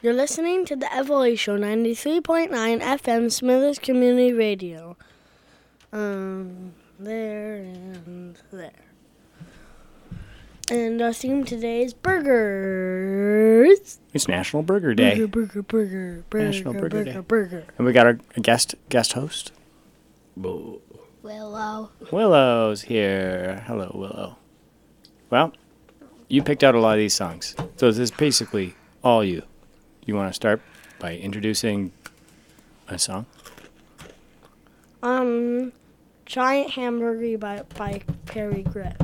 You're listening to the Evoli Show, 93.9 FM, Smithers Community Radio. There and there. And our theme today is burgers. It's National Burger Day. Burger. National Burger Day. Burger. And we got our guest host. Willow. Willow's here. Hello, Willow. Well, you picked out a lot of these songs. So this is basically all you. You want to start by introducing a song? Giant Hamburger by Perry Grip.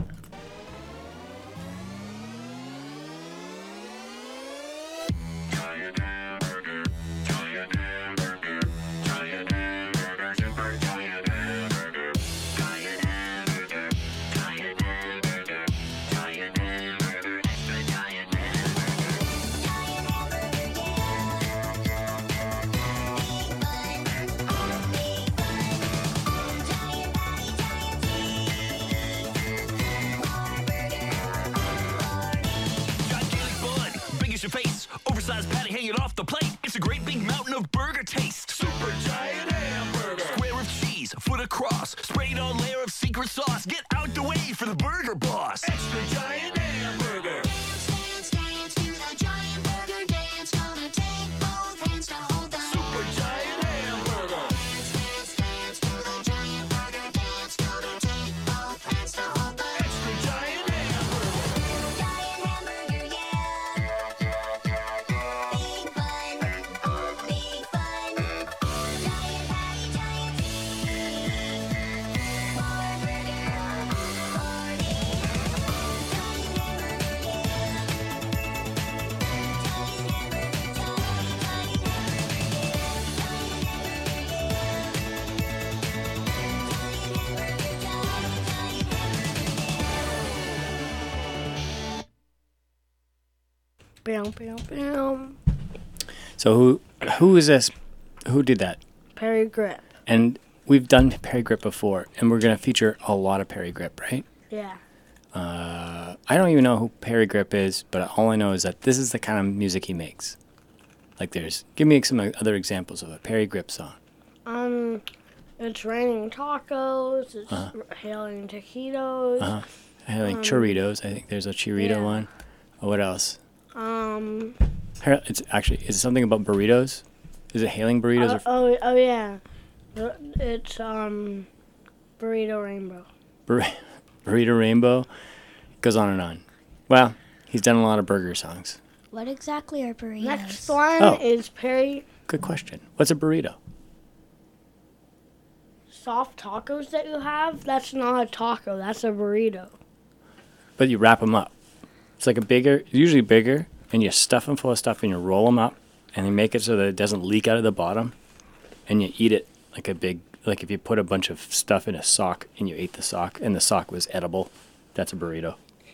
Oversized patty hanging off the plate. It's a great big mountain of burger taste. Super giant hamburger. Square of cheese, a foot across. Sprayed on layer of secret sauce. Get out the way for the burger boss. Extra giant hamburger. Dance, dance to the giant burger dance. Gonna take both hands to hold the super giant hamburger. Dance, dance to the giant burger dance. Gonna take both hands to hold the extra giant hamburger. Giant hamburger, yeah. Bam. So who is this? Who did that? Perry Grip. And we've done Perry Grip before, and we're going to feature a lot of Perry Grip, right? Yeah. I don't even know who Perry Grip is, but all I know is that this is the kind of music he makes. Like give me some other examples of a Perry Grip song. It's raining tacos. It's hailing taquitos. Hailing Churritos. I think there's a Churrito one. What else? Is it something about burritos? Is it hailing burritos? Oh yeah. It's Burrito Rainbow. Burrito Rainbow. Goes on and on. Well, he's done a lot of burger songs. What exactly are burritos? Next one is Perry. Good question. What's a burrito? Soft tacos that you have, that's not a taco, that's a burrito. But you wrap them up. It's like usually bigger, and you stuff them full of stuff, and you roll them up, and you make it so that it doesn't leak out of the bottom, and you eat it like if you put a bunch of stuff in a sock, and you ate the sock, and the sock was edible, that's a burrito.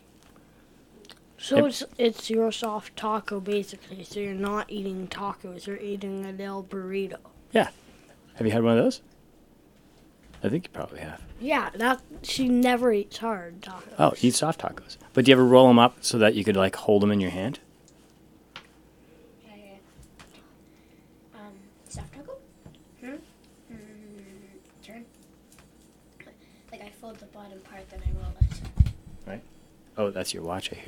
So it's your soft taco, basically, so you're not eating tacos, you're eating a little burrito. Yeah. Have you had one of those? I think you probably have. Yeah, she never eats hard tacos. Oh, eat soft tacos. But do you ever roll them up so that you could hold them in your hand? Yeah. Soft taco? Turn. Like I fold the bottom part, then I roll it. Right. Oh, that's your watch, I hear.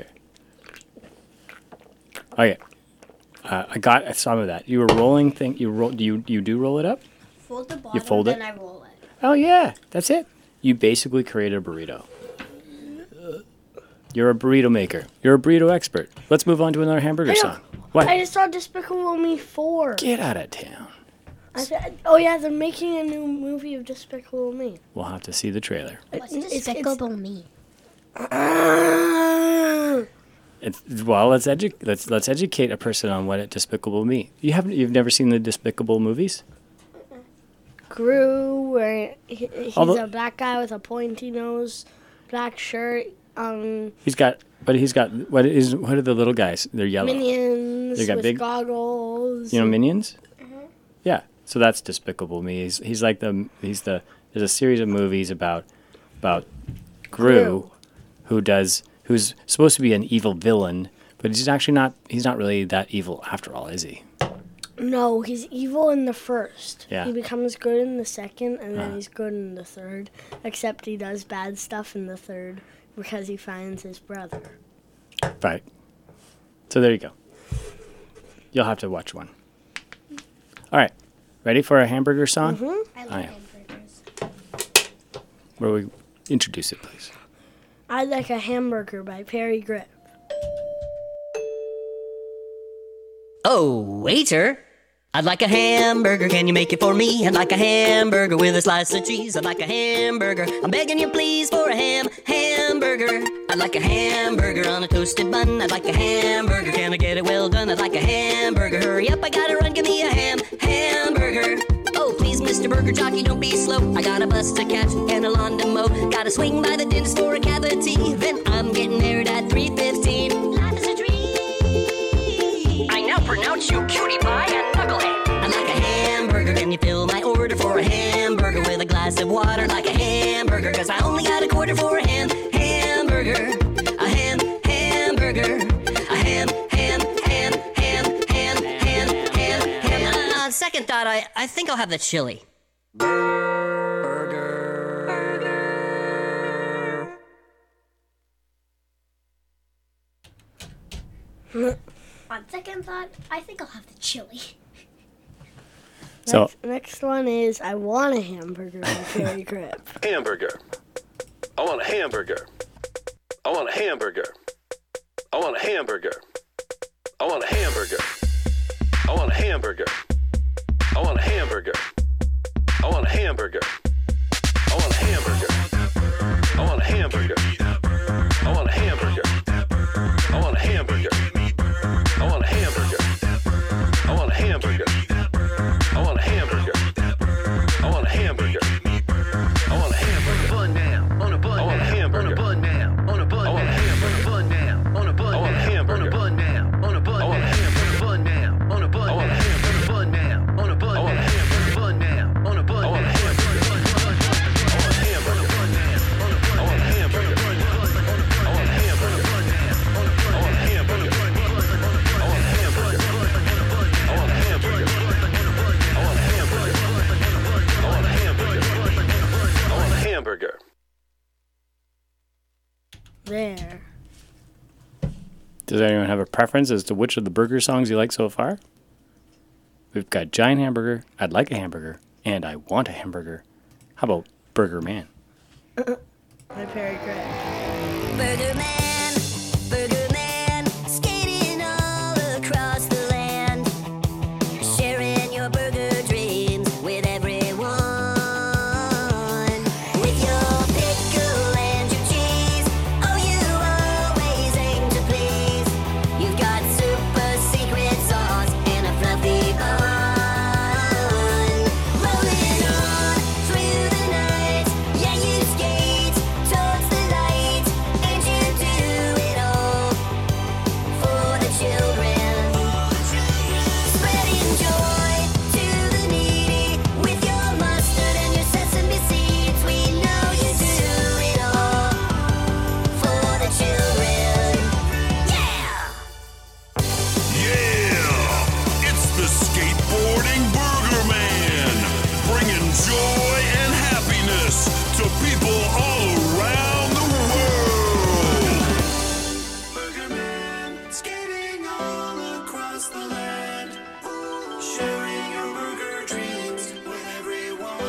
Okay. I got some of that. You were rolling thing. You do roll it up? Fold the bottom, you fold then it? I roll it. Oh yeah, that's it. You basically created a burrito. You're a burrito maker. You're a burrito expert. Let's move on to another hamburger song. What? I just saw Despicable Me 4. Get out of town. I said, oh yeah, they're making a new movie of Despicable Me. We'll have to see the trailer. What's Despicable Me? Let's educate a person on what Despicable Me. You've never seen the Despicable movies? Gru, where he's a black guy with a pointy nose, black shirt. He's got what are the little guys? They're yellow. Minions with goggles. You know Minions? Mm-hmm. Yeah. So that's Despicable Me. There's a series of movies about Gru, who's supposed to be an evil villain, But he's actually not. He's not really that evil after all, is he? No, he's evil in the first. Yeah. He becomes good in the second, and then he's good in the third. Except he does bad stuff in the third because he finds his brother. Right. So there you go. You'll have to watch one. All right. Ready for a hamburger song? I I like am. hamburgers. Where we introduce it, please. I Like a Hamburger by Perry Grip. Oh, waiter, I'd like a hamburger. Can you make it for me? I'd like a hamburger with a slice of cheese. I'd like a hamburger. I'm begging you, please, for a hamburger. I'd like a hamburger on a toasted bun. I'd like a hamburger. Can I get it well done? I'd like a hamburger. Hurry up, I gotta run. Give me a hamburger. Oh, please, Mr. Burger Jockey, don't be slow. I got a bus to catch and a lawn to mow. Gotta swing by the dentist for a cavity. Then I'm getting married at 3:15. Life is a dream. I now pronounce you cutie pie and knucklehead. I'd like a hamburger. Can you fill my order for a hamburger with a glass of water? I'd like a hamburger, cause I only got a quarter for a hamburger. A hamburger. A ham. On second thought, I think I'll have the chili. On second thought, I think I'll have the chili. So Next one is I Want a Hamburger by Perry Grip. Hamburger. I want a hamburger. I want a hamburger. I want a hamburger. I want a hamburger. I want a hamburger. I want a hamburger. I want a hamburger. I want a hamburger. I want a hamburger. I want a hamburger. I want a hamburger. I want a hamburger. I want a hamburger. I want a hamburger. I want a hamburger. I want a hamburger. Bun now. On a bun. I want a hamburger. On a bun now. On a bun. I want a hamburger. Bun now. On a bun. I want a hamburger. On a bun now. On a bun. I want a hamburger. Bun now. On a bun. I want a hamburger. Bun now. On a bun. I want a hamburger. Bun now. On a bun. I want a hamburger. I want a hamburger. Bun now. I want a hamburger. I want a hamburger. I want a hamburger. I want a hamburger. I want a hamburger. I want a hamburger. I want a hamburger. I want a hamburger. There. does anyone have a preference as to which of the burger songs you like so far? We've got Giant Hamburger, I'd Like a Hamburger, and I Want a Hamburger. How about Burger Man? By Perry Grip. Burger Man, skating all across the land, sharing your burger dreams with everyone. With your pickle and your cheese, oh, you always aim to please. You've got super secret sauce and a fluffy bun. Rolling on through the night, yeah, you skate towards the light, and you do it all for the children. Spreading joy to the needy with your mustard and your sesame seeds. We know you do it all for the children. Yeah! Yeah! It's the skateboarding Burger Man, bringing joy and happiness to people all around the world. Burger Man, skating all across the land, sharing your burger dreams with everyone.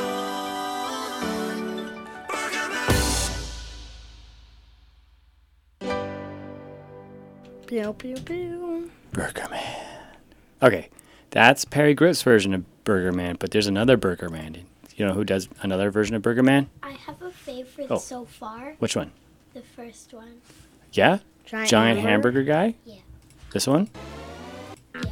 Burger Man. Pew, pew, pew. Burger Man. Okay, that's Perry Grip's version of Burger Man, but there's another Burger Man. You know who does another version of Burger Man? I have a favorite Oh. so far. Which one? The first one. Yeah? Giant Hamburger guy? Yeah. This one? Yeah.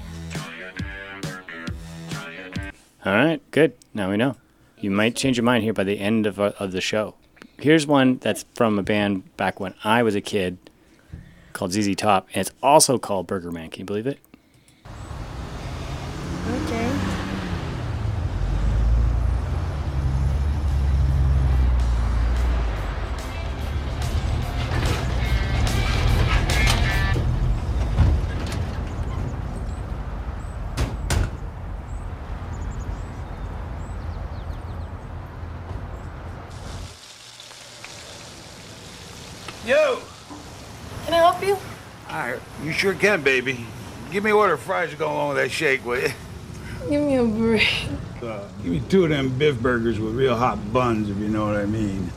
All right, good. Now we know. You might change your mind here by the end of the show. Here's one that's from a band back when I was a kid called ZZ Top, and it's also called Burger Man. Can you believe it? Okay. Yo! Can I help you? You sure can, baby. Give me a order of fries to go along with that shake, will you? Give me a break. Give me 2 of them Biff burgers with real hot buns, if you know what I mean.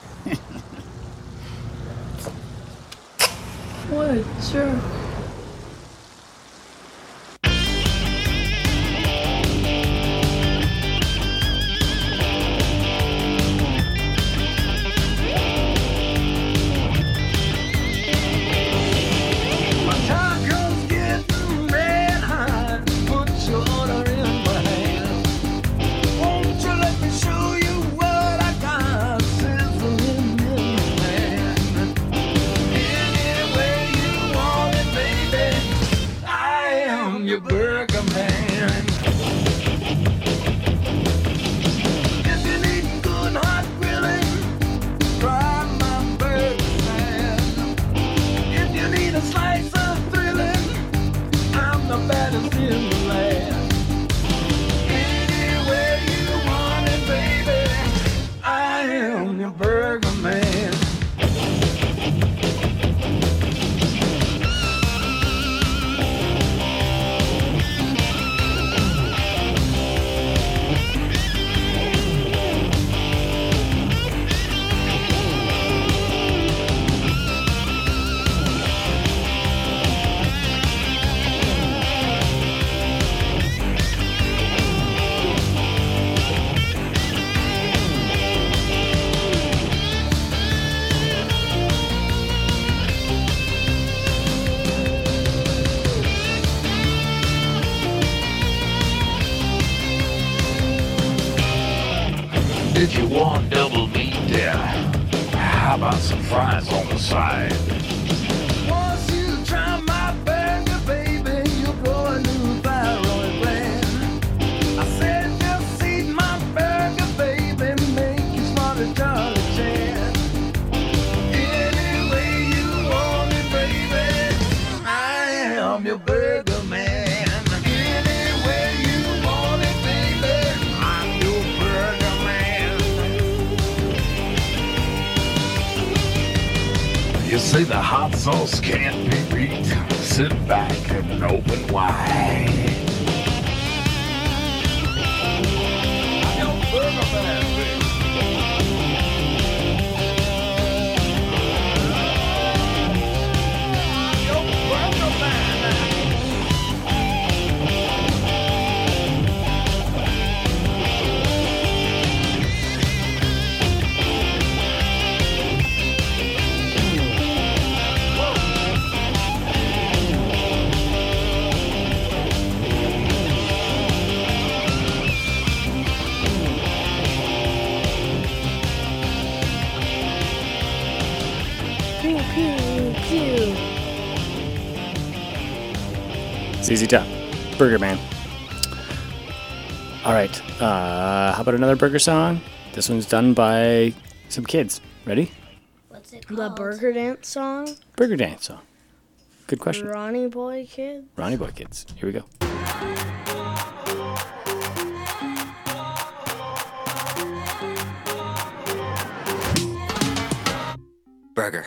What a jerk. Did you want double meat there? How about some fries on the side? Once you try my burger, baby, you'll grow a new thyroid gland. I said just eat my burger, baby, make you smarter, Charlie Chan. Any way you want it, baby, I am your burger man. Any way you want it, baby, I'm your burger man. You say the hot sauce can't be beat. Sit back and open wide. I'm your burger man, baby. Your burger man. Pew, pew, pew. ZZ Top, Burger Man. All right, how about another burger song? This one's done by some kids. Ready? What's it The called? Burger Dance song. Burger Dance song. Good question. Ronnie Boy Kid. Ronnie Boy Kids. Here we go. Burger.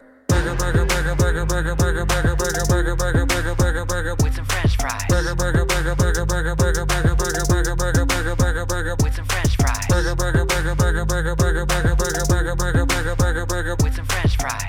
With some French fries. With some French fries. With some French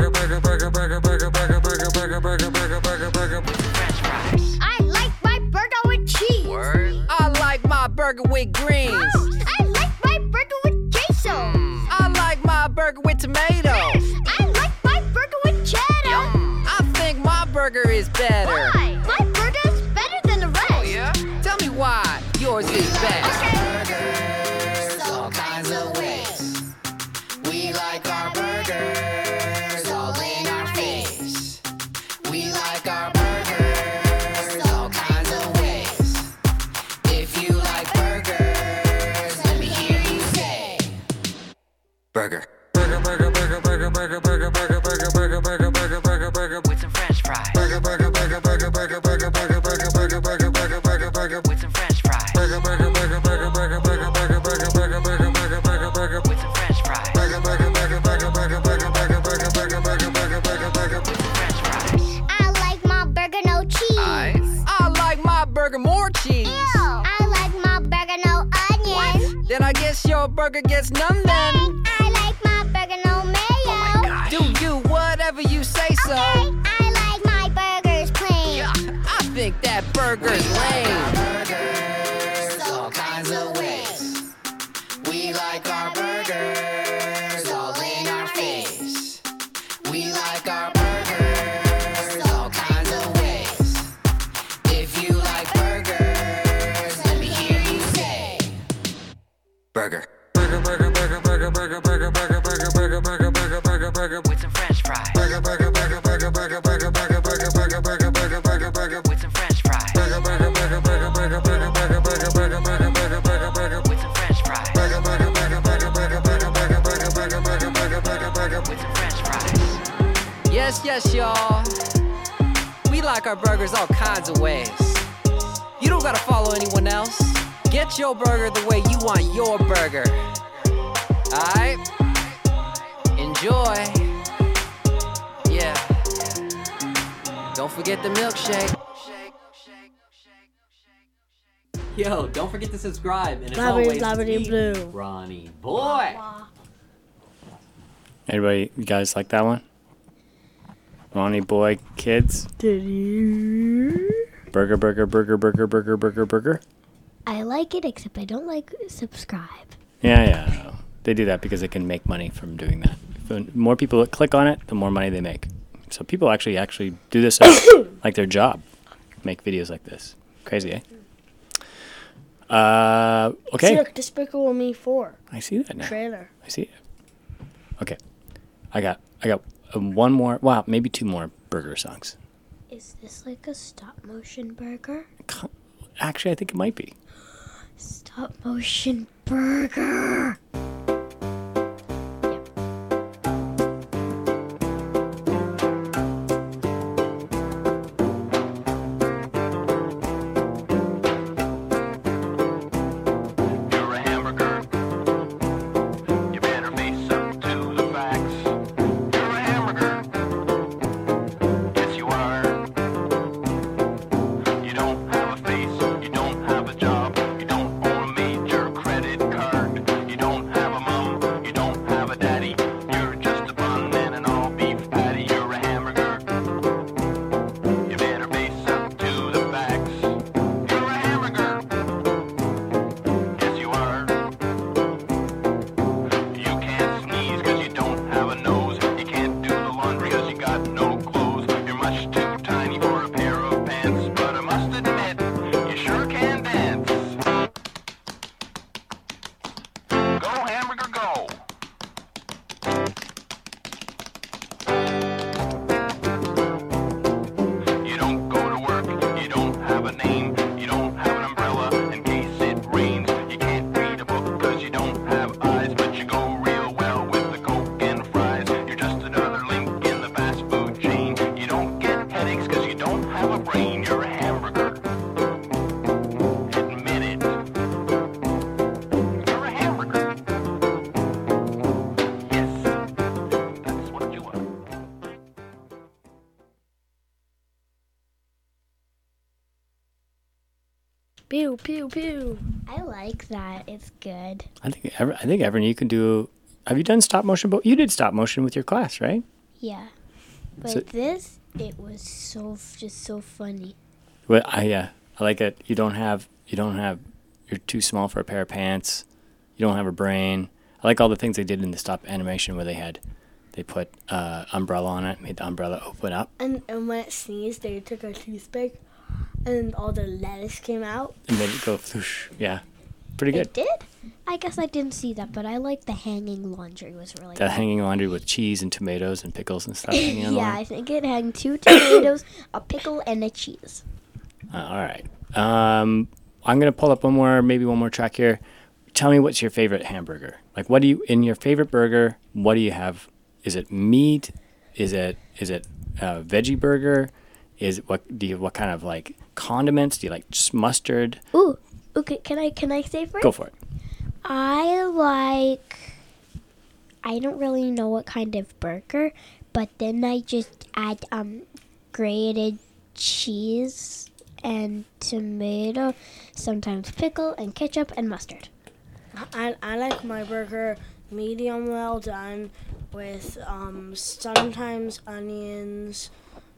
fries. I like my burger with cheese. Word. I like my burger with greens. Oh, I like my burger with queso. I like my burger with tomatoes. I like my burger with cheddar. I think my burger is better. Why? My burger is better than the rest. Oh, yeah? Tell me why yours is best. Okay. All kinds of ways. We like our burgers all in our face. We like our burgers all kinds of ways. If you like burgers, let me hear you say Burger. with some French fries. With some French fries. With some French fries. burger more cheese. I like my burger no onions. Then I guess your burger gets none then. I like my burger no mayo. Do you whatever you say so. I like my burgers plain. I think that burger's lame. Burgers, all kinds of ways. We like our burgers all in our face. We like our burgers all kinds of ways. If you like burgers, let me hear you say burger. Burger, burger, burger, burger, burger, burger, burger, burger, burger, burger, burger, burger, burger, With some French fries. burger, burger, burger, burger, burger, burger, burger, burger, burger, burger, burger, burger, burger, With some French fries. burger, burger, burger, burger, burger, burger, burger, burger, burger, burger, burger, burger, burger, With some French fries. burger, burger, burger, burger, burger, burger, burger, burger, burger, burger, burger, burger, burger. With some French fries. Yes, yes, y'all. We like our burgers all kinds of ways. You don't gotta follow anyone else. Get your burger the way you want your burger. Alright? Enjoy. Yeah. Don't forget the milkshake. Yo, don't forget to subscribe. And as Blabberty, always, blabberty, it's me, blue. Ronnie Boy. Everybody, you guys like that one? Ronnie Boy Kids. Did you? Burger, burger, burger, burger, burger, burger, burger. I like it, except I don't like subscribe. Yeah. They do that because they can make money from doing that. The more people that click on it, the more money they make. So people actually do this as like their job. Make videos like this. Crazy, eh? Okay. See, look, Despicable Me 4 I see that now. trailer. I see it. Okay. I got one more, wow, maybe two more burger songs. Is this like a stop motion burger? Actually, I think it might be. Stop motion burger. You're a hamburger. You better face up to the facts. You're a hamburger. Yes, you are. You don't have a face. You don't have a job. You don't own a major credit card. You don't have a mom. You don't have a daddy. You're just a bun and an all beef patty. You're a hamburger. You better face up to the facts. You're a hamburger. Yes, you are. You can't sneeze 'cause you don't have a nose. You can't do the laundry 'cause you got no clothes. You're much too tiny for a pair of pants. But I must admit, you sure can dance. Go, hamburger, go. You don't go to work, you don't have a name, you don't have an umbrella in case it rains. You can't read a book 'cause you don't have eyes, but you go real well with the Coke and fries. You're just another link in the fast food chain. You don't get headaches 'cause you don't have a brain. You're a hamburger. Admit it. You're a hamburger. Yes, that's what you are. Pew, pew, pew. I like that. It's good. I think Evan, you can do. Have you done stop motion? You did stop motion with your class, right? Yeah. But So- this, it was just so funny. Well, I like it. You don't have. You're too small for a pair of pants. You don't have a brain. I like all the things they did in the stop animation where they put umbrella on it, made the umbrella open up, And when it sneezed, they took a toothpick and all the lettuce came out. and made it go whoosh. Yeah, pretty good. It did? I guess I didn't see that, but I like the hanging laundry was really The good. hanging laundry with cheese and tomatoes and pickles and stuff. hanging on the Yeah, line. I think it had 2 tomatoes, a pickle, and a cheese. All right. I'm gonna pull up maybe one more track here. Tell me what's your favorite hamburger? Like, what do you in your favorite burger? What do you have? Is it meat? Is it a veggie burger? What kind of like condiments? Do you like just mustard? Ooh, okay. Can I say first? Go for it. I don't really know what kind of burger, but then I just add grated cheese and tomato, sometimes pickle and ketchup and mustard. I like my burger medium well done with sometimes onions,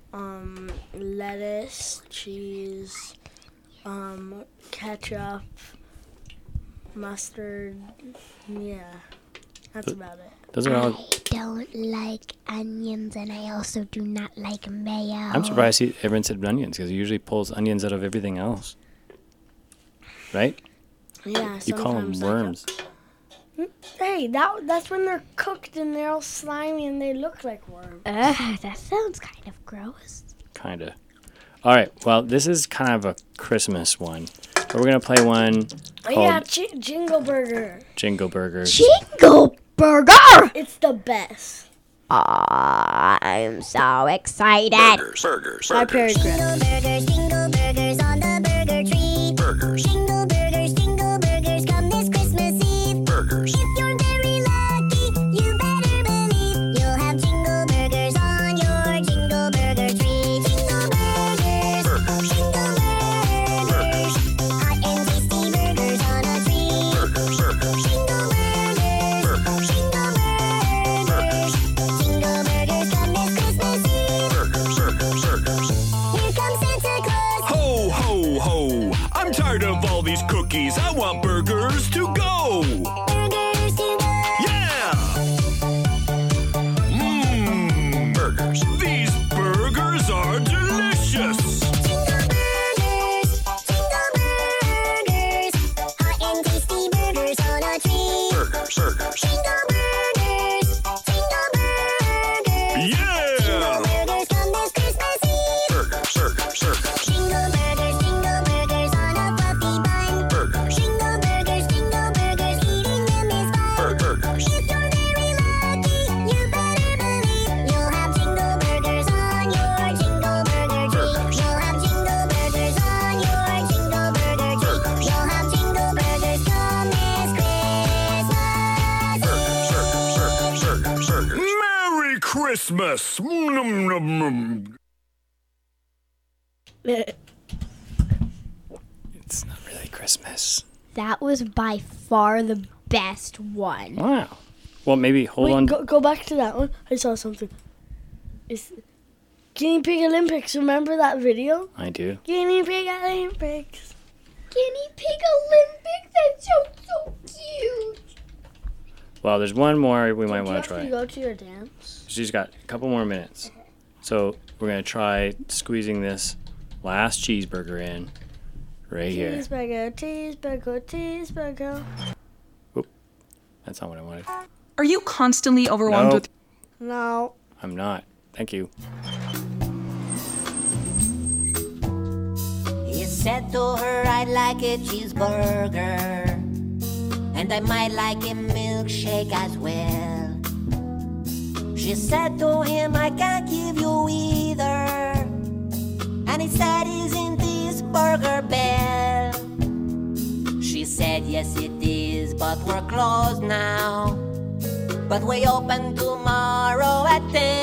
lettuce, cheese, ketchup, mustard. Yeah, that's about it. Those are all. I don't like onions, and I also do not like mayo. I'm surprised everyone said onions because he usually pulls onions out of everything else. Right? Yeah, You call them worms. Hey, that's when they're cooked and they're all slimy and they look like worms. That sounds kind of gross. Kind of. All right. Well, this is kind of a Christmas one. But we're going to play one Oh called yeah, Jingle Burger. Jingle Burgers. Jingle Burger! It's the best. I'm so excited. Burgers. My Perry Grip. Jingle burgers on the burger tree. Burgers. Jingle burgers come this Christmas Eve. Burgers. If you're very lucky, you better believe you'll have jingle burgers on your jingle burger tree. Jingle burgers. Jingle burgers. Hot and tasty burgers on a tree. Burgers. Jingle burgers. Jingle burgers. Jingle burgers come this Christmas Eve. Burgers. Here comes Santa Claus. Ho, ho, ho. I'm tired of all these cookies. I want burgers to go. Burgers to go. Yeah! Mmm. Burgers. These burgers are delicious. Jingle burgers. Hot and tasty burgers on a tree. Burgers. Jingle burgers. Yeah! Jingle burgers come this Christmas Eve. Burgers. Jingle burgers on a fluffy bun. Burgers. Jingle burgers, eating them is fun. Burgers. If you're very lucky, you better believe you'll have jingle burgers on your jingle burger tree. You'll have jingle burgers on your jingle burger tree. You'll have jingle burgers come this Christmas Eve. Merry Christmas! Nom, nom, nom. It's not really Christmas. That was by far the best one. Wow. Well, maybe hold on. Go back to that one. I saw something. It's Guinea Pig Olympics. Remember that video? I do. Guinea Pig Olympics. Guinea Pig Olympics, that's so cute. Well, there's one more we might Do you want have to try. to go to your dance? She's got a couple more minutes. So we're going to try squeezing this last cheeseburger in right here. Cheeseburger. Oop. That's not what I wanted. Are you constantly overwhelmed Nope. with... No. I'm not. Thank you. He said to her, I'd like a cheeseburger, and I might like a milkshake as well. She said to him, I can't give you either, and he said, isn't this Burger Bell? She said, yes it is, but we're closed now, but we open tomorrow at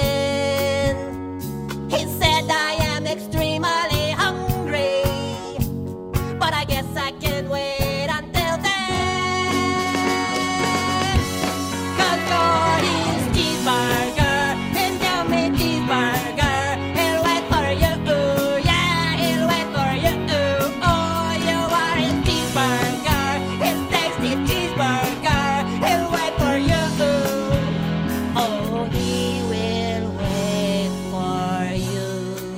10. He said, I am extremely hungry, but I guess I can wait until then. 'Cause for his cheeseburger, his yummy cheeseburger, he'll wait for you, ooh, yeah, he'll wait for you, ooh, oh, you are his cheeseburger, his tasty cheeseburger, he'll wait for you, ooh, oh, he will wait for you.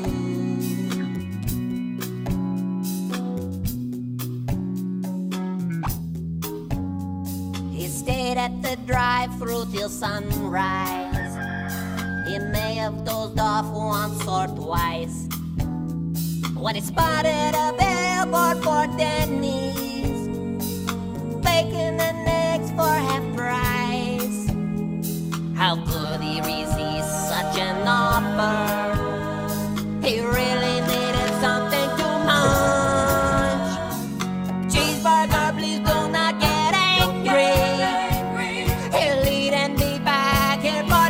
He stayed at the drive-thru till sunrise. He may have dozed off once or twice when he spotted a billboard for Denny's, bacon and eggs for half price. How could he resist such an offer? He really needed something too much. Cheeseburger, please do not get angry. He'll eat and be back here for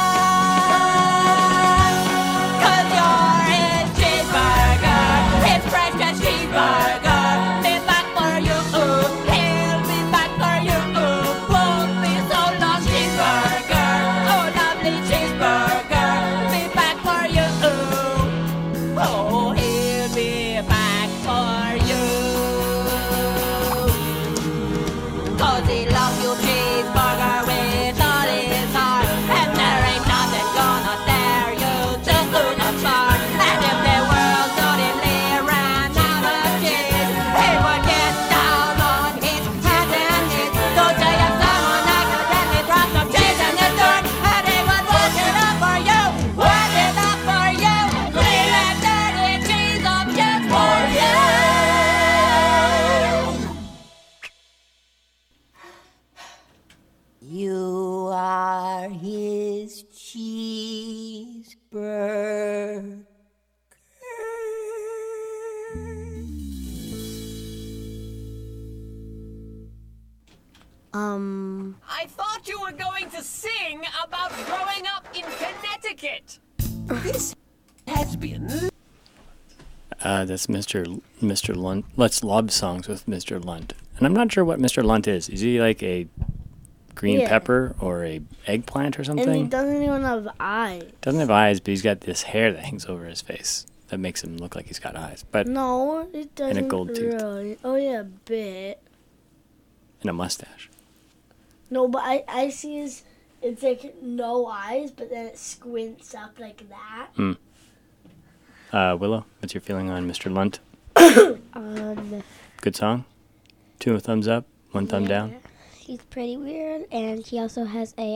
lunch. 'Cause you're his cheeseburger, his I thought you were going to sing about growing up in Connecticut. This has to be a new. That's Mr. Lunt. Let's Love Songs with Mr. Lunt. And I'm not sure what Mr. Lunt is. Is he like a green pepper or a eggplant or something? And he doesn't even have eyes. Doesn't have eyes, but he's got this hair that hangs over his face that makes him look like he's got eyes. But No, it doesn't. and a gold tooth. Really. Oh yeah, a bit. And a mustache. No, but I see his. It's like no eyes, but then it squints up like that. Willow, what's your feeling on Mr. Lunt? Good song? 2 thumbs up, 1 thumb down? He's pretty weird, and he also has a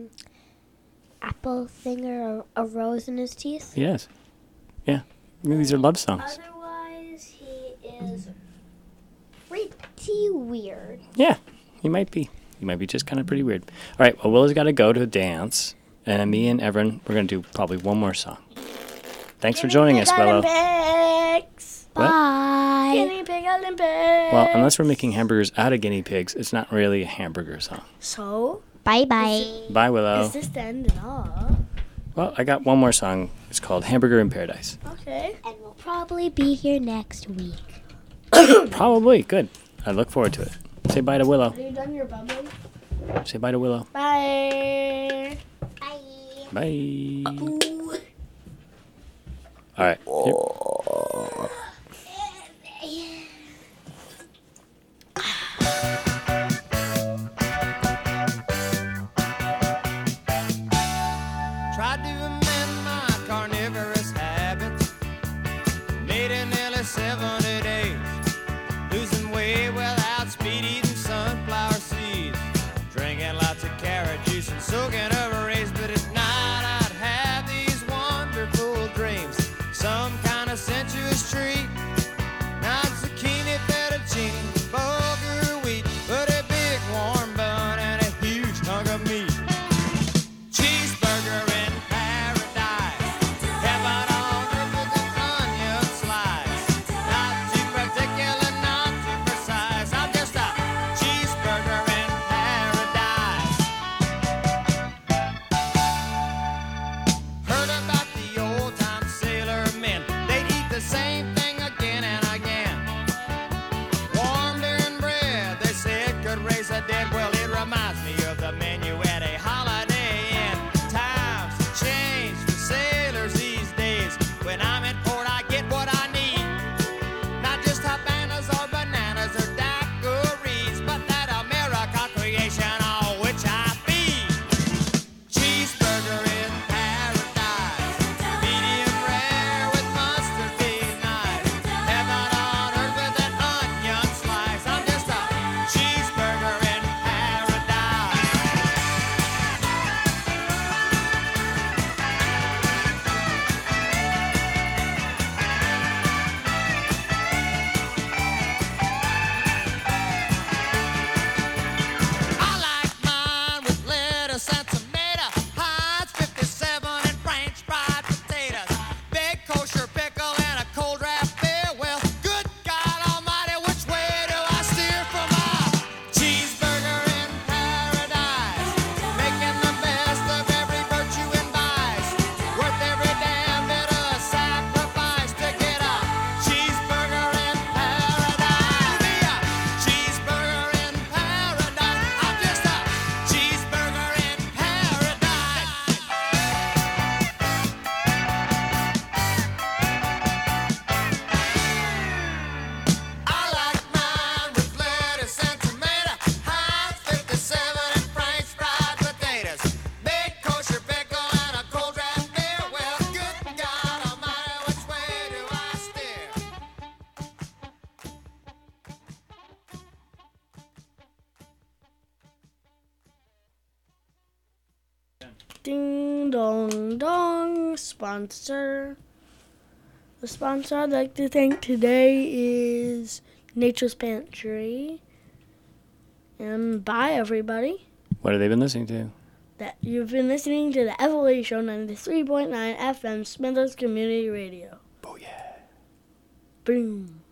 apple thing or a rose in his teeth. Yes. Yeah. I mean, these are love songs. Otherwise, he is pretty weird. Yeah, he might be. He might be just kind of pretty weird. All right, well, Willow's got to go to a dance, and me and Everin, we're going to do probably one more song. Thanks for joining us, Willow. Olympics. What? Bye. Guinea pig Olympics. Well, unless we're making hamburgers out of guinea pigs, it's not really a hamburger song. So? Bye-bye. Bye, Willow. Is this the end at all? Well, I got one more song. It's called Hamburger in Paradise. Okay. And we'll probably be here next week. Probably. Good. I look forward to it. Say bye to Willow. Have you done your bubbly? Say bye to Willow. Bye. Bye. All right. Tried to amend my carnivorous habits. Made it nearly 70 days. Losing weight without speed, eating sunflower seeds. Drinking lots of carrot juice and soaking over rays. But at night I'd have these wonderful dreams. Some kind of sensuous treat. Not zucchini, fettuccine, bulgur wheat. But a big warm bun and a huge hunk of meat. Cheeseburger in paradise. Heaven on earth with an onion slice. Not too particular, not too precise. I'm just a cheeseburger in paradise. Heard about the old time sailor men. They'd eat the same thing again and again. Warm during bread, they said could raise the dead. Well, it reminds me of the menu at a Holiday Inn. Times change for sailors these days. When I'm in port, I get what I need. Not just Habanas or bananas or daiquiris, but that America creation on which I feed. Cheeseburger in paradise. Medium rare with mustard being nice. Heaven on earth with an onion slice. I'm just a cheeseburger in paradise. I like mine with lettuce and tomato, Heinz 57 and French fried potatoes, big kosher pickle and a cold draft beer. Well, good God Almighty, which way do I steer for my cheeseburger in paradise? Making the best of every virtue and vice, worth every damn bit of sacrifice to get a cheeseburger in paradise. Be a cheeseburger in paradise. I'm just a cheeseburger in paradise. I like mine with lettuce and tomato, Heinz 57 and French fried potatoes, big kosher pickle and a cold draft beer. Well, good God Almighty, which way do I steer? Ding dong dong. Sponsor. The sponsor I'd like to thank today is Nature's Pantry. And bye, everybody. What have they been listening to? That you've been listening to the FOA Show 93.9 FM Smithers Community Radio. Oh, yeah. Boom.